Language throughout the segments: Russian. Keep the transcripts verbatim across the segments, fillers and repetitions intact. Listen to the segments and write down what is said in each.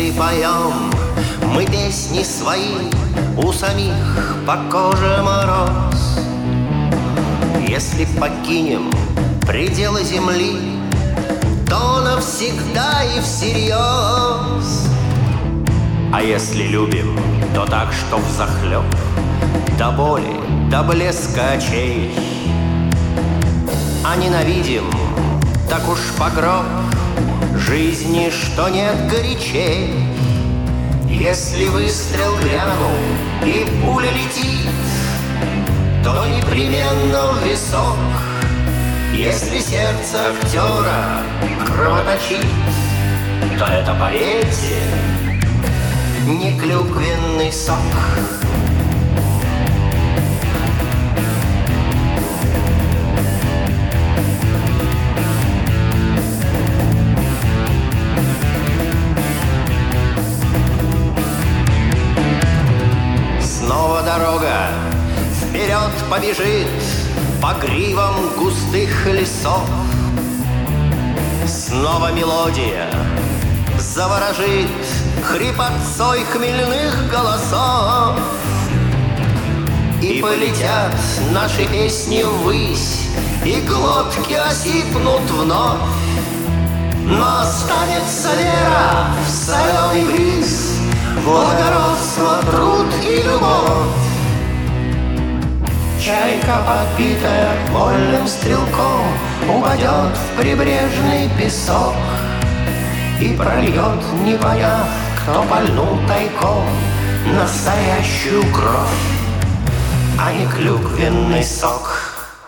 Если поем мы песни свои, у самих по коже мороз. Если покинем пределы земли, то навсегда и всерьез. А если любим, то так, что взахлеб, до боли, до блеска очей. А ненавидим, так уж по гроб жизни, что нет горячей. Если выстрел грянул и пуля летит, то непременно в висок. Если сердце актера кровоточит, то это, поверьте, не клюквенный сок. Снова дорога вперед побежит по гривам густых лесов. Снова мелодия заворожит хрипотцой хмельных голосов. И полетят наши песни ввысь, и глотки осипнут вновь. Но останется вера в соленый бриз, благородство, труд и любовь. Чайка, подбитая вольным стрелком, упадет в прибрежный песок и прольет, не поняв, кто пальнул тайком, настоящую кровь, а не клюквенный сок.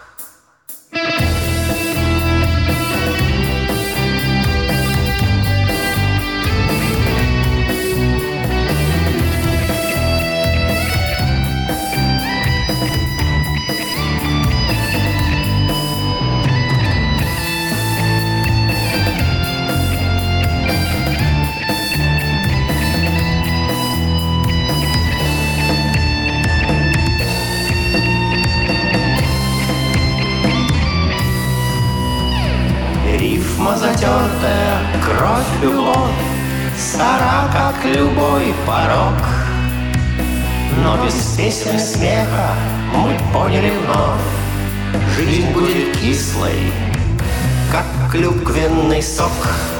Рифма затертая, кровь, любовь, стара, как любой порог. Но без песен и смеха мы поняли вновь, жизнь будет кислой, как клюквенный сок.